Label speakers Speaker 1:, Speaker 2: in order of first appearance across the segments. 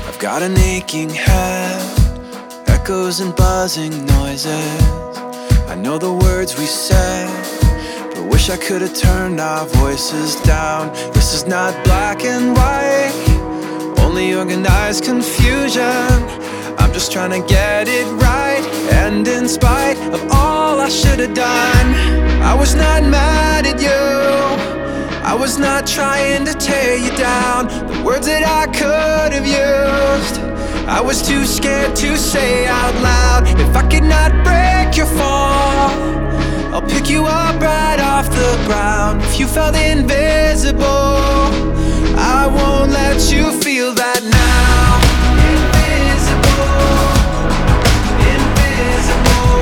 Speaker 1: I've got an aching head, echoes and buzzing noises. I know the words we said, but wish I could have turned our voices down. This is not black and white, only organized confusion. I'm just trying to get it right, and in spite of all I should have done, I was not mad at you, I was not trying to tear you down. The words that I could have used, I was too scared to say out loud. If I could not break your fall, I'll pick you up right off the ground. If you felt invisible, I won't let you feel that now. Invisible, invisible,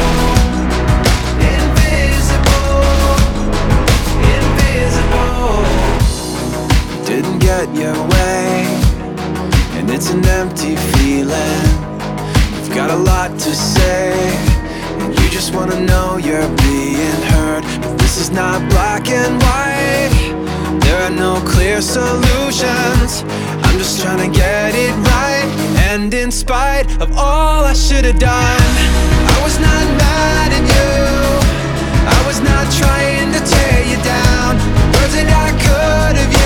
Speaker 1: invisible, invisible. Didn't get your way, and it's an empty feeling. You've got a lot to say, and you just wanna know you're being heard. But this is not black and white, there are no clear solutions. I'm just trying to get it right, and in spite of all I should have done, I was not mad at you, I was not trying to tear you down. The words that I could have used,